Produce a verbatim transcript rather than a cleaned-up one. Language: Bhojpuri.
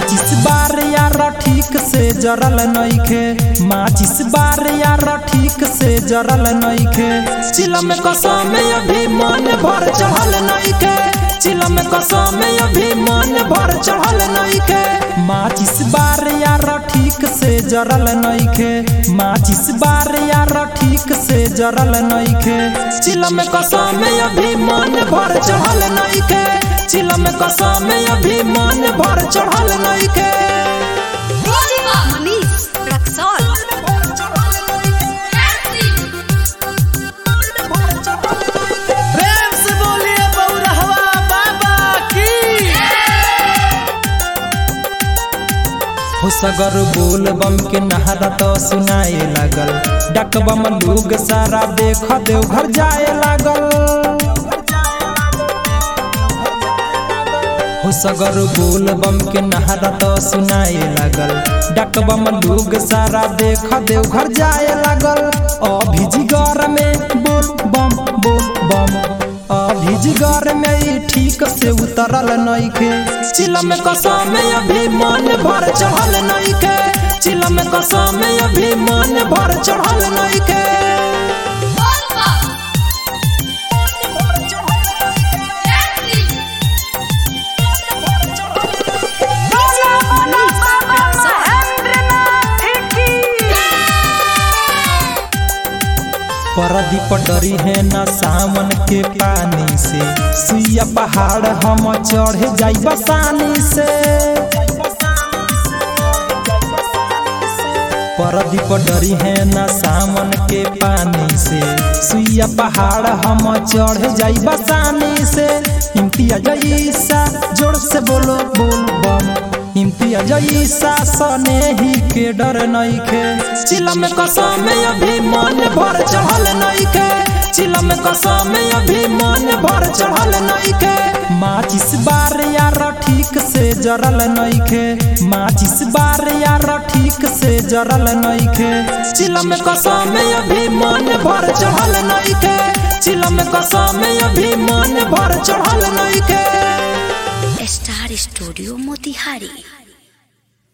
माचिस बार यार ठीक से जरल नइखे, माचिस बार यार ठीक से जरल नइखे। चिलम कसम अभी मन भर चढ़ल नइखे, चिलम कसम अभी मन भर चढ़ल नइखे। माचिस बार यार ठीक से जरल नइखे, माचिस बार यार ठीक से जरल नइखे। चिलम कसम अभी मन भर चढ़ल नइखे, चिलम कसम अभी मन भर चढ़ल नइखे। हो सगर बोल बम के नहरा तो सुनाए लागल, डक बम लोग सारा देख देव घर जाए लागल। हो सगर बोल बम के नहरा तो सुनाए लागल, डक बम लोग सारा देख देव घर जाए लागल। अभी जिगर में बोल बम बोल बम, अभी जिगर में ठीक से उतरल नइखे। चिलम कसम अभी मन भर चढ़ल नइखे, चिलम कसम अभी मन भर चढ़ल नइखे। परदीप डरी है न सावन के पानी से, सुइया पहाड़ हम चढ़े जाई बसानी से। परदीप डरी है न सावन के पानी से, सुइया पहाड़ हम चढ़े जाई बसानी से। इम्तियाज ईसा जोर से बोलो बोल बम, इम्तियाज ईसा सने ही के डर नइखे। चिलम कसम अभी मन भर चढ़ल नइखे, चिलम कसम अभी मन भर चढ़ल नइखे। माचिस बार यार ठीक से जरल नइखे, माचिस बार यार ठीक से जरल नइखे। चिलम कसम अभी मन भर चढ़ल नइखे, चिलम कसम अभी मन भर चढ़ल नइखे। Star studio Motihari.